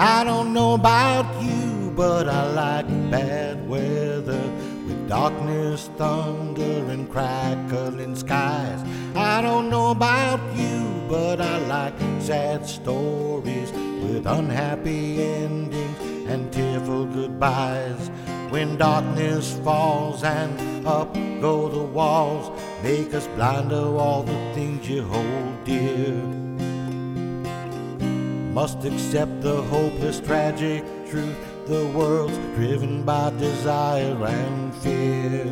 I don't know about you, but I like bad weather with darkness, thunder, and crackling skies. I don't know about you, but I like sad stories with unhappy endings and tearful goodbyes. When darkness falls and up go the walls, make us blind to all the things you hold dear. Must accept the hopeless, tragic truth. The world's driven by desire and fear.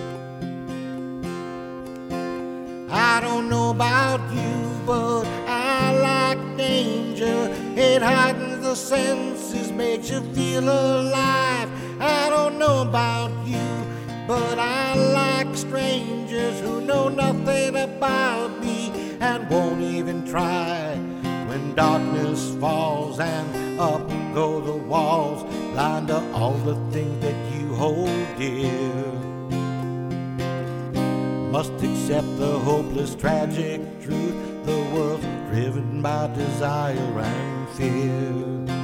I don't know about you, but I like danger. It heightens the senses, makes you feel alive. I don't know about you, but I like strangers who know nothing about me and won't even try. When darkness falls and up go the walls, blind to all the things that you hold dear. Must accept the hopeless, tragic truth. The world's driven by desire and fear.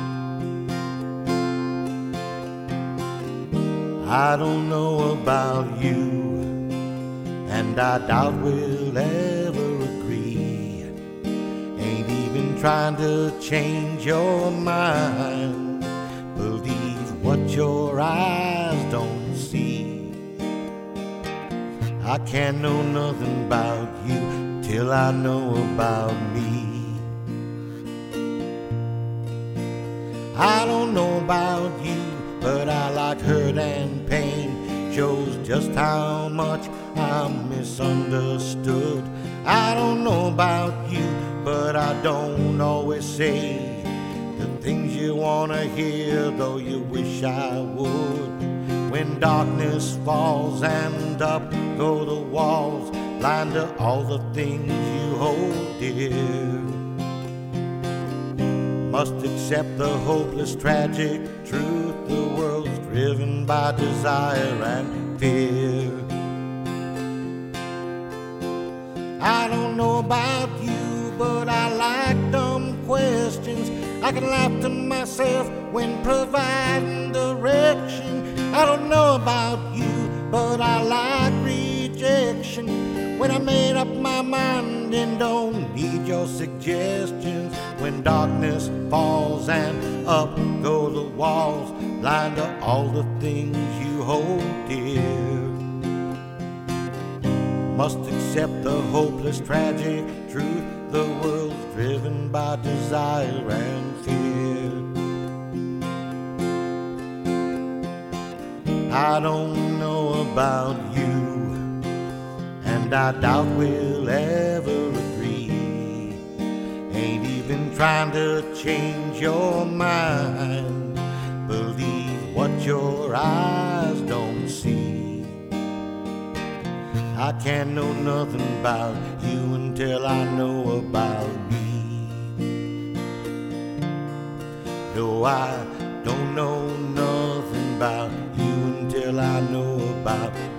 I don't know about you, and I doubt we'll ever agree. Ain't even trying to change your mind. Believe what your eyes don't see. I can't know nothing about you till I know about me. I don't know about you, but I like hurt and pain. Shows just how much I'm misunderstood. I don't know about you, but I don't always say the things you wanna hear, though you wish I would. When darkness falls and up go the walls, blind to all the things you hold dear. Must accept the hopeless, tragic truth. The world's driven by desire and fear. I don't know about you, but I like dumb questions. I can laugh to myself when providing direction. I don't know about you, but I like rejection. When I made up my mind and don't need your suggestions. When darkness falls and up go the walls, blind to all the things you hold dear. Must accept the hopeless, tragic truth. The world's driven by desire and fear. I don't know about you, and I doubt we'll ever agree. Ain't even trying to change your mind. Believe what your eyes don't see. I can't know nothing about you until I know about me. No, I don't know nothing about you until I know about